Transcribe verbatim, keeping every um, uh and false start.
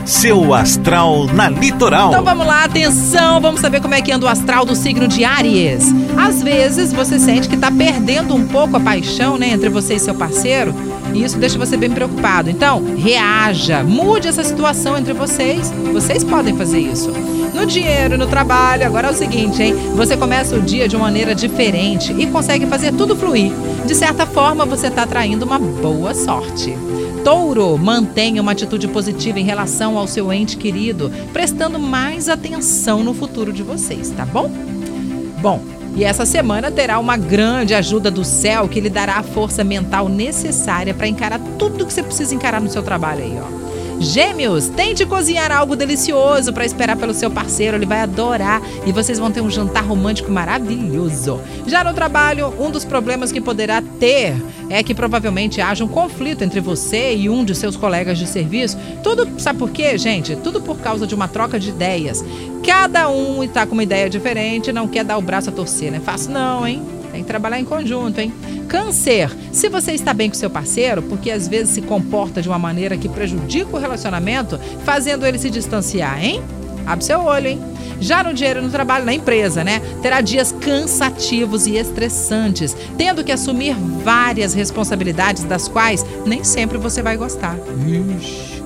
Seu astral na Litoral. Então vamos lá, atenção, vamos saber como é que anda o astral do signo de Áries. Às vezes você sente que está perdendo um pouco a paixão, né, entre você e seu parceiro, e isso deixa você bem preocupado. Então, reaja, mude essa situação entre vocês. Vocês podem fazer isso. No dinheiro, no trabalho, agora é o seguinte, hein? Você começa o dia de uma maneira diferente e consegue fazer tudo fluir. De certa forma, você está atraindo uma boa sorte. Touro, mantenha uma atitude positiva em relação ao seu ente querido, prestando mais atenção no futuro de vocês, tá bom? Bom, e essa semana terá uma grande ajuda do céu que lhe dará a força mental necessária para encarar tudo que você precisa encarar no seu trabalho aí, ó. Gêmeos, tente cozinhar algo delicioso para esperar pelo seu parceiro, ele vai adorar e vocês vão ter um jantar romântico maravilhoso. Já no trabalho, um dos problemas que poderá ter é que provavelmente haja um conflito entre você e um de seus colegas de serviço. Tudo, sabe por quê, gente? Tudo por causa de uma troca de ideias. Cada um está com uma ideia diferente e não quer dar o braço a torcer, não é fácil não, hein? Tem que trabalhar em conjunto, hein? Câncer, se você está bem com seu parceiro, porque às vezes se comporta de uma maneira que prejudica o relacionamento, fazendo ele se distanciar, hein? Abre seu olho, hein? Já no dinheiro, no trabalho, na empresa, né? Terá dias cansativos e estressantes, tendo que assumir várias responsabilidades das quais nem sempre você vai gostar. Ixi.